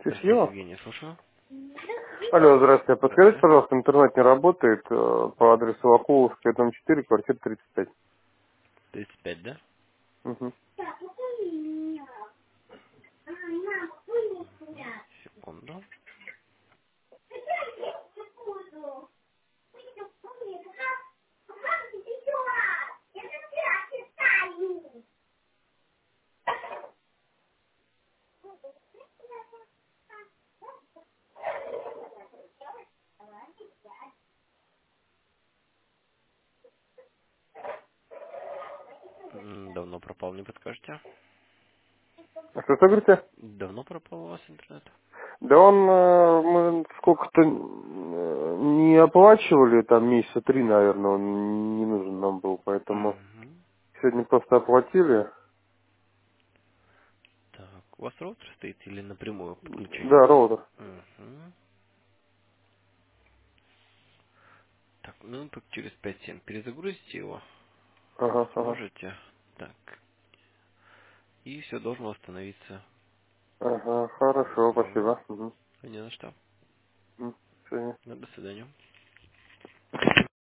Здравствуйте, Счастливо. Евгений, слушаю. Алло, здравствуйте. Подскажите, Здравствуйте. пожалуйста, интернет не работает по адресу Вакуловская, дом 4, квартира 35. 35, да? Угу. Секунду. Давно пропал, не подскажете? А что говорите? Давно пропал у вас интернет? Да он, мы сколько-то не оплачивали, там месяца 3, наверное, он не нужен нам был, поэтому Угу. сегодня просто оплатили. Так, у вас роутер стоит или напрямую подключение? Да, роутер. Угу. Так, минуток через 5-7 перезагрузите его. Ага, ага, Сможете? Так. И все должно восстановиться. ага, хорошо, Угу. спасибо. Угу. Не на что. До свидания. Ну, до свидания.